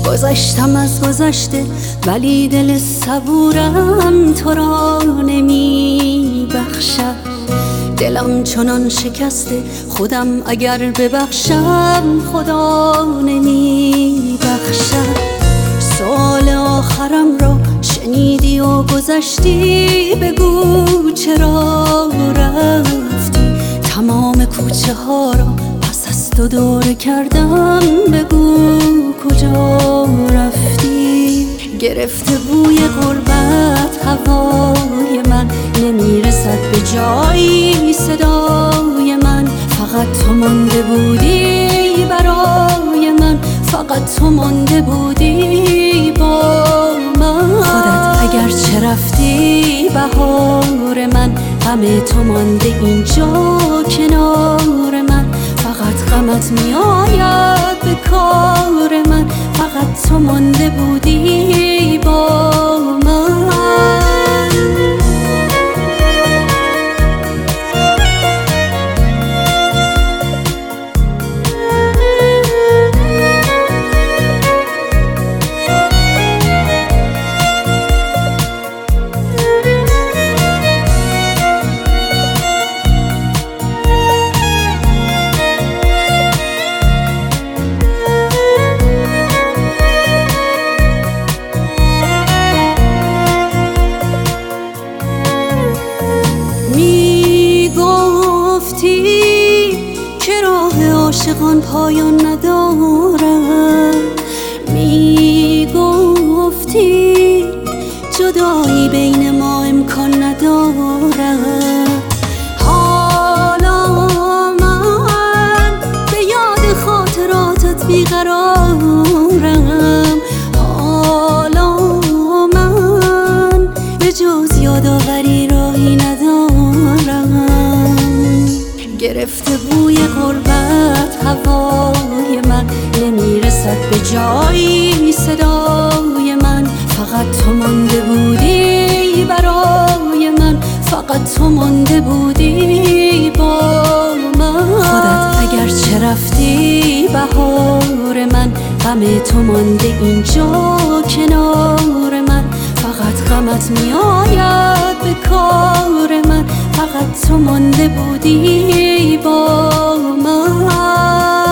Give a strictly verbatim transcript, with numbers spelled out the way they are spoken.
گذشتم از گذشته ولی دل صبورم تو را نمی بخشد. دلم چنان شکسته خودم اگر ببخشم خدا نمی بخشد. سال آخرم را شنیدی و گذشتی، بگو چرا رفتی. تمام کوچه ها را پس از تو دوره کردم، بگو کجا رفتی. گرفته بوی غربت هوای من، نمیرسد به جایی صدای من. فقط تو مانده بودی برای من، فقط تو مانده بودی با من. خودت اگر چه رفتی بهار من، غم تو مانده اینجا کنار من. فقط غمت می آید به کار من، فقط تو مانده بودی با من. که راه عاشقان پایان ندارد، می گفتی جدایی بین ما امکان ندارد. حالا من به یاد خاطراتت بیقرارم، حالا من به جز یادآوری راهی ندارم. گرفته بوی غربت هوای من، نمیرسد به جایی صدای من. فقط تو مانده بودی برای من، فقط تو مانده بودی با من. خودت اگر چه رفتی بهار من، غم تو مانده اینجا کنار من. فقط غمت می آید به کار من، فقط تو مانده بودی با من.